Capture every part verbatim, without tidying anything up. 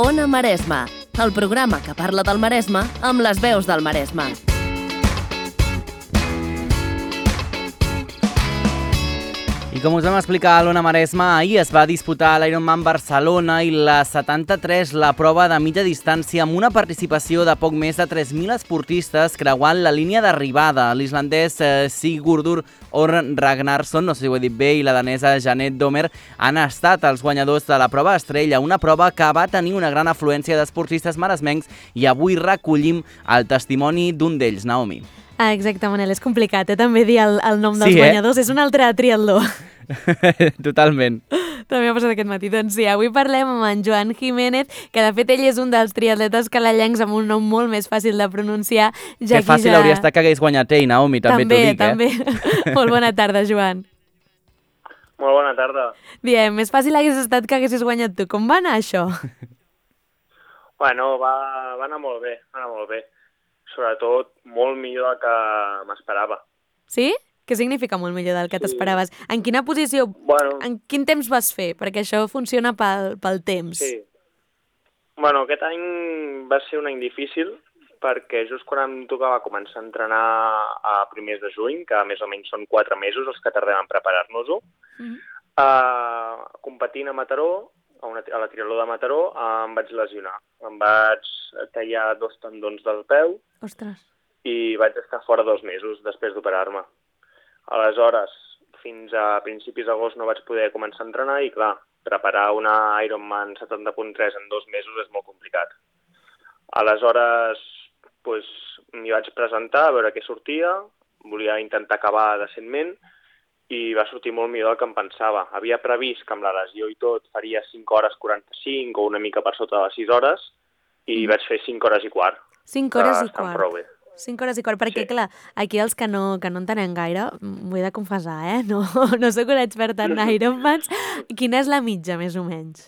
Ona Maresme, el programa que parla del Maresme amb les veus del Maresme. I com us vam explicar a l'Ona Maresme, ahir es va disputar l'Ironman Barcelona i la setanta-tres, la prova de mitja distància, amb una participació de poc més de tres mil esportistes creuant la línia d'arribada. L'islandès eh, Sigurdur Orn Ragnarsson, no sé si ho he dit bé, i la danesa Janet Domer han estat els guanyadors de la prova estrella, una prova que va tenir una gran afluència d'esportistes maresmencs i avui recollim el testimoni d'un d'ells, Naomi. Ah, exacte, Manel, és complicat, eh? També dir el, el nom dels sí, eh? guanyadors. És un altre triatló. Totalment. També ha passat aquest matí. Doncs sí, avui parlem amb en Joan Jiménez, que de fet ell és un dels triatletes calallencs amb un nom molt més fàcil de pronunciar. Ja que fàcil ja... hauria estat que hagués guanyat ell, Naomi, també, també t'ho dic, també. eh? També, molt bona tarda, Joan. Molt bona tarda. Diem, més fàcil hagués estat que haguessis guanyat tu. Com va anar això? Bueno, va, va anar molt bé, va anar molt bé. Sobretot molt millor del que m'esperava. Sí? Què significa molt millor del que sí. t'esperaves? En quina posició, bueno, en quin temps vas fer? Perquè això funciona pel, pel temps. Sí. Bueno, aquest any va ser un any difícil perquè just quan em tocava començar a entrenar a primers de juny, que més o menys són quatre mesos els que tardem en preparar-nos-ho, mm-hmm. uh, competint a Mataró, a, una, a la triatló de Mataró, uh, em vaig lesionar. Em vaig tallar dos tendons del peu. Ostres. I vaig estar fora dos mesos després d'operar-me. Aleshores, fins a principis d'agost no vaig poder començar a entrenar i, clar, preparar una Ironman setanta punt tres en dos mesos és molt complicat. Aleshores, pues, m'hi vaig presentar a veure què sortia, volia intentar acabar decentment i va sortir molt millor del que em pensava. Havia previst que amb la lesió i tot faria cinc hores quaranta-cinc o una mica per sota de les sis hores i mm. vaig fer cinc hores i quart. cinc hores i quart. Prou bé. cinc hores i quart, perquè, sí. clar, aquí els que no, que no entenem gaire, m'ho he de confessar, eh? No, no sóc una experta en Ironmans. Quina és la mitja, més o menys?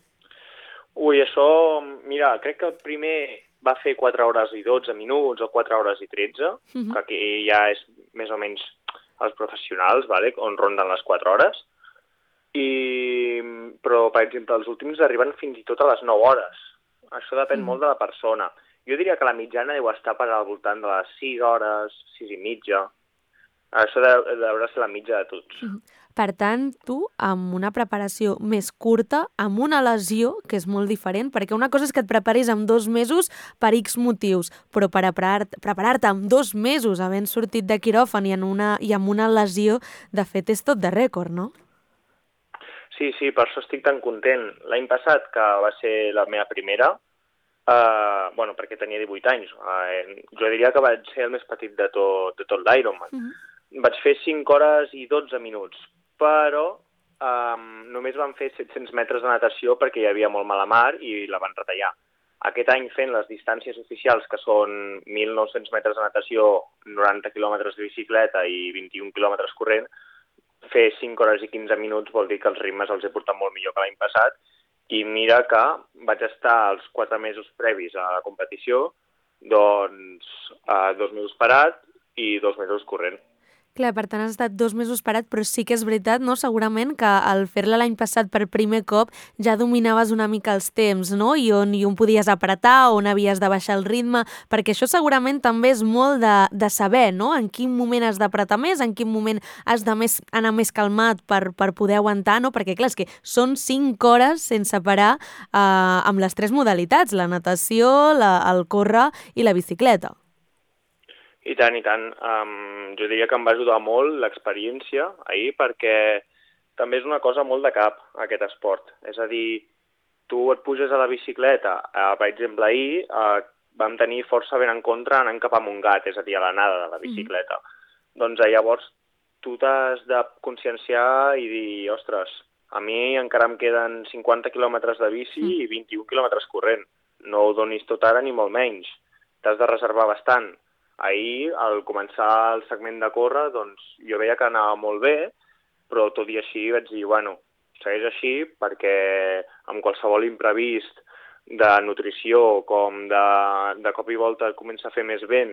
Ui, això, mira, crec que el primer va fer quatre hores i dotze minuts o quatre hores i tretze, uh-huh. que aquí ja és més o menys els professionals, vale? On ronden les quatre hores. I, però, per exemple, els últims arriben fins i tot a les nou hores. Això depèn uh-huh. molt de la persona. Jo diria que la mitjana deu estar per al voltant de les sis hores, sis i mitja. Això deu, deu ser la mitja de tots. Per tant, tu, amb una preparació més curta, amb una lesió, que és molt diferent, perquè una cosa és que et preparis amb dos mesos per X motius, però per preparar-te preparar amb dos mesos havent sortit de quiròfan i, en una, i amb una lesió, de fet, és tot de rècord, no? Sí, sí, per això estic tan content. L'any passat, que va ser la meva primera, Uh, bueno, perquè tenia divuit anys. Uh, jo diria que vaig ser el més petit de tot, de tot l'Ironman. Uh-huh. Vaig fer cinc hores i dotze minuts, però um, només van fer set-cents metres de natació perquè hi havia molt mala mar i la van retallar. Aquest any fent les distàncies oficials, que són mil nou-cents metres de natació, noranta quilòmetres de bicicleta i vint-i-un quilòmetres corrent, fer cinc hores i quinze minuts vol dir que els ritmes els he portat molt millor que l'any passat. I mira que vaig estar els quatre mesos previs a la competició, doncs eh, dos mesos parat i dos mesos corrent. Clar, per tant has estat dos mesos parat, però sí que és veritat, no? Segurament que al fer-la l'any passat per primer cop ja dominaves una mica els temps, no? I on, i on podies apretar, on havies de baixar el ritme, perquè això segurament també és molt de, de saber, no? En quin moment has d'apretar més, en quin moment has de més, anar més calmat per, per poder aguantar, no? Perquè clar, és que són cinc hores sense parar eh, amb les tres modalitats, la natació, la, el córrer i la bicicleta. I tant, i tant. Um, jo diria que em va ajudar molt l'experiència ahir perquè també és una cosa molt de cap, aquest esport. És a dir, tu et puges a la bicicleta, uh, per exemple, ahir uh, vam tenir força ben en contra anant cap a Montgat, és a dir, a l'anada de la bicicleta. Mm. Doncs uh, llavors tu t'has de conscienciar i dir, ostres, a mi encara em queden cinquanta quilòmetres de bici mm. i vint-i-un quilòmetres corrent. No ho donis tot ara ni molt menys. T'has de reservar bastant. Ahir, al començar el segment de córrer, doncs jo veia que anava molt bé, però tot i així vaig dir, bueno, segueix així perquè amb qualsevol imprevist de nutrició com de, de cop i volta et comença a fer més vent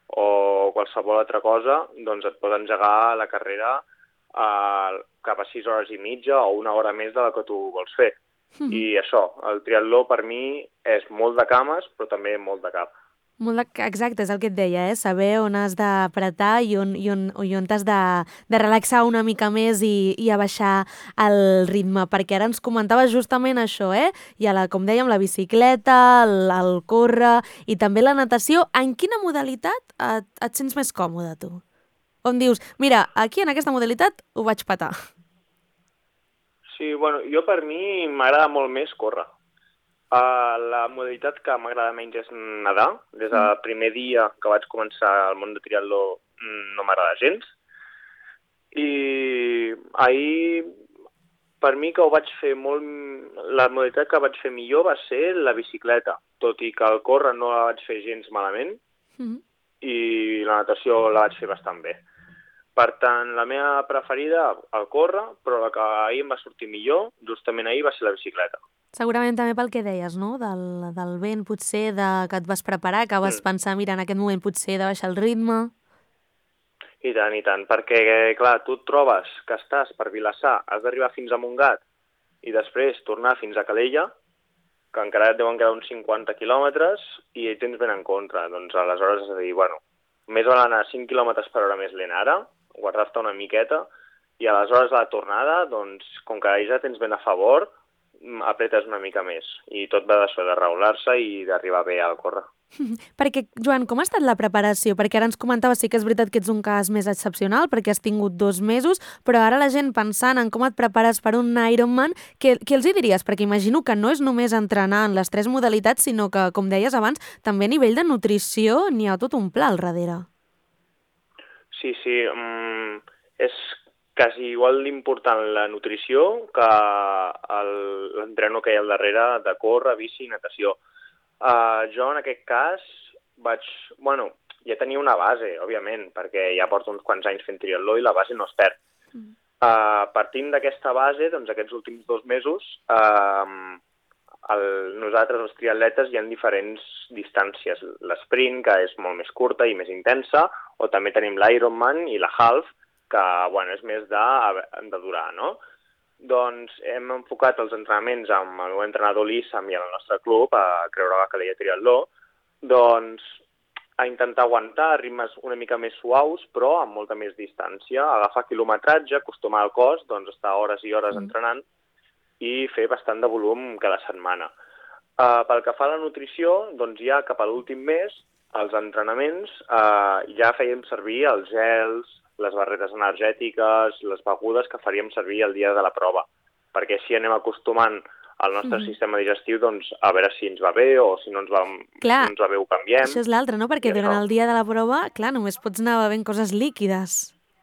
o qualsevol altra cosa, doncs et pot engegar la carrera eh, cap a sis hores i mitja o una hora més de la que tu vols fer. Mm. I això, el triatló per mi és molt de cames, però també molt de cap. Molt de... Exacte, és el que et deia, eh? Saber on has d'apretar i on, i on, i on t'has de, de relaxar una mica més i, i abaixar el ritme, perquè ara ens comentaves justament això, eh? Hi ha, la, com dèiem, la bicicleta, el, el córrer i també la natació. En quina modalitat et, et sents més còmode, tu? On dius, mira, aquí en aquesta modalitat ho vaig patar. Sí, bueno, jo per mi m'agrada molt més córrer. Uh, la modalitat que m'agrada menys és nedar. Des del primer dia que vaig començar al món de triatló no m'agrada gens. I ahir, per mi que ho vaig fer molt... La modalitat que vaig fer millor va ser la bicicleta, tot i que el córrer no la vaig fer gens malament mm. i la natació la vaig fer bastant bé. Per tant, la meva preferida, el córrer, però la que ahir em va sortir millor, justament ahir, va ser la bicicleta. Segurament també pel que deies, no? Del, del vent, potser, de, que et vas preparar, que vas mm. pensar, mira, en aquest moment potser de baixar el ritme. I tant, i tant, perquè, clar, tu et trobes que estàs per Vilassar, has d'arribar fins a Montgat i després tornar fins a Calella, que encara et deuen quedar uns cinquanta quilòmetres i hi tens ben en contra. Doncs aleshores has de dir, bueno, més val anar cinc quilòmetres per hora més lent ara, guardar-te una miqueta, i aleshores a la tornada, doncs, com que ja tens ben a favor, apretes una mica més i tot va d'això, de regular-se i d'arribar bé al córrer. Perquè, Joan, com ha estat la preparació? Perquè ara ens comentaves, sí que és veritat que ets un cas més excepcional perquè has tingut dos mesos, però ara la gent pensant en com et prepares per un Ironman, què, què els hi diries? Perquè imagino que no és només entrenar en les tres modalitats, sinó que, com deies abans, també a nivell de nutrició n'hi ha tot un pla al darrere. Sí, sí, um, és quasi igual d'important la nutrició que l'entreno que hi ha al darrere de córrer, bici i natació. Uh, jo en aquest cas vaig... Bueno, ja tenia una base, òbviament, perquè ja porto uns quants anys fent triatló i la base no es perd. Mm. Uh, partint d'aquesta base, doncs aquests últims dos mesos, uh, el, nosaltres els triatletes hi ha diferents distàncies. L'esprint, que és molt més curta i més intensa, o també tenim l'Ironman i la Half, que bueno, és més de, de durar, no? Doncs hem enfocat els entrenaments amb el meu entrenador l'Issam i el nostre club, a Creure la Calella Triatló, doncs a intentar aguantar ritmes una mica més suaus, però amb molta més distància, agafar quilometratge, acostumar el cos, doncs estar hores i hores mm. entrenant i fer bastant de volum cada setmana. Uh, pel que fa a la nutrició, doncs ja cap a l'últim mes, els entrenaments, uh, ja fèiem servir els gels, les barretes energètiques, les begudes que faríem servir el dia de la prova, perquè així anem acostumant al nostre mm. sistema digestiu doncs, a veure si ens va bé o si no ens va, clar, si no ens va bé ho canviem. Això és l'altre, no? Perquè durant el dia de la prova, clar, només pots anar bevent coses líquides.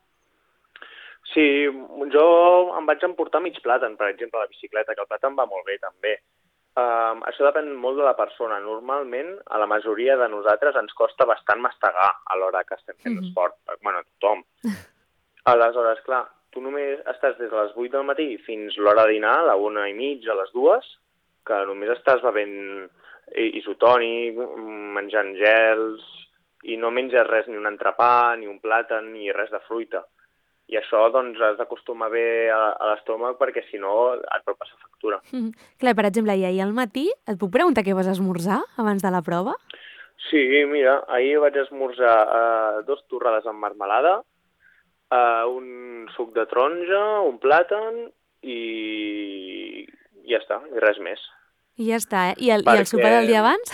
Sí, jo em vaig emportar mig plàtan, per exemple, a la bicicleta, que el plàtan va molt bé també. Uh, això depèn molt de la persona. Normalment, a la majoria de nosaltres ens costa bastant mastegar a l'hora que estem fent mm. esport. Bueno, a tothom. Aleshores, clar, tu només estàs des de les vuit del matí fins l'hora de dinar, a la una i mitja, a les dues, que només estàs bevent isotònic, menjant gels, i no menges res, ni un entrepà, ni un plàtan, ni res de fruita. I això, doncs, has d'acostumar bé a, a l'estómac perquè, si no, et pot passar factura. Mm. Clar, per exemple, i ahir al matí, et puc preguntar què vas esmorzar abans de la prova? Sí, mira, ahir vaig esmorzar uh, dos torrades amb marmelada, uh, un suc de taronja, un plàtan i ja està, i res més. I ja està, eh? I el, perquè... i el sopar del dia abans?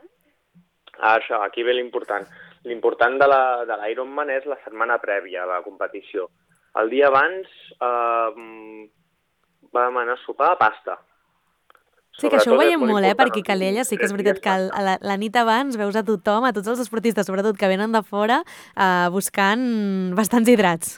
Ah, això, aquí ve l'important. L'important de l'Ironman és la setmana prèvia a la competició. El dia abans eh, vam anar a sopar a pasta. Sí, que això ho veiem molt, molt eh, perquè Calella sí que és veritat que la, la nit abans veus a tothom, a tots els esportistes, sobretot que venen de fora, eh, buscant bastants hidrats.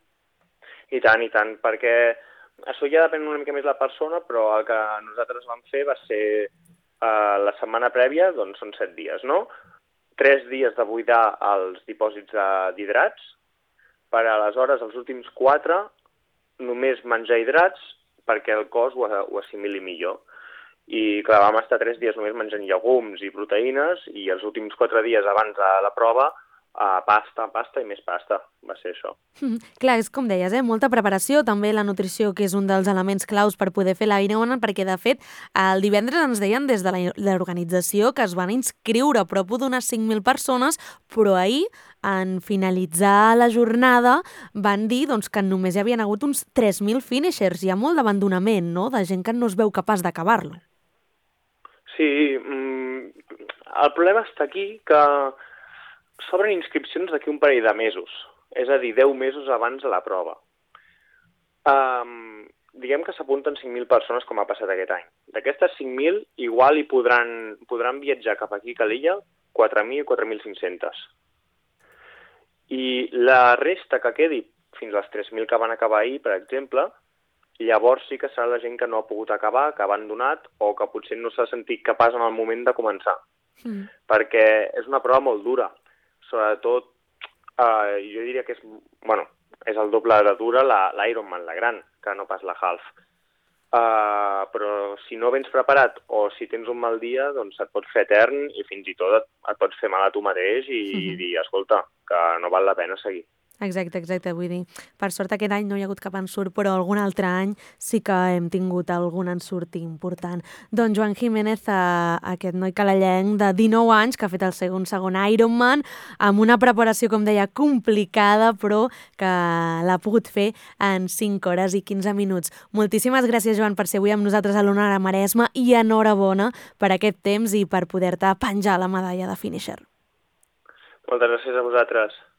I tant, i tant, perquè això ja depèn una mica més de la persona, però el que nosaltres vam fer va ser eh, la setmana prèvia, doncs són set dies, no? Tres dies de buidar els dipòsits d'hidrats, per aleshores els últims quatre només menjar hidrats perquè el cos ho, ho assimili millor. I clar, vam estar tres dies només menjant llegums i proteïnes i els últims quatre dies abans de la prova uh, pasta, pasta i més pasta, va ser això. Mm, clar, és com deies, eh? Molta preparació, també la nutrició, que és un dels elements claus per poder fer l'Ironman, perquè de fet el divendres ens deien des de l'organització que es van inscriure prop d'unes cinc mil persones, però ahir, en finalitzar la jornada, van dir doncs, que només hi havien hagut uns tres mil finishers. Hi ha molt d'abandonament, no?, de gent que no es veu capaç d'acabar-lo. Sí, mm, el problema està aquí que s'obren inscripcions d'aquí un parell de mesos, és a dir, deu mesos abans de la prova. Um, diguem que s'apunten cinc mil persones com ha passat aquest any. D'aquestes cinc mil, igual hi podran, podran viatjar cap aquí a l'illa quatre mil, quatre mil cinc-centes. I la resta que quedi, fins a les tres mil que van acabar ahir, per exemple, llavors sí que serà la gent que no ha pogut acabar, que ha abandonat o que potser no s'ha sentit capaç en el moment de començar. Mm. Perquè és una prova molt dura. Sobretot, eh, jo diria que és, bueno, és el doble de dura l'Ironman, la, la gran, que no pas la half. Uh, però si no vens preparat o si tens un mal dia, doncs et pot fer etern i fins i tot et, et pots fer mal a tu mateix i, mm-hmm. i dir, escolta, que no val la pena seguir. Exacte, exacte, vull dir, per sort aquest any no hi ha hagut cap ensurt, però algun altre any sí que hem tingut algun ensurt important. Doncs Joan Jiménez, eh, aquest noi calellenc de dinou anys, que ha fet el segon segon Ironman, amb una preparació, com deia, complicada, però que l'ha pogut fer en cinc hores i quinze minuts. Moltíssimes gràcies, Joan, per ser avui amb nosaltres a l'Ona Maresma i enhorabona per aquest temps i per poder-te penjar la medalla de finisher. Moltes gràcies a vosaltres.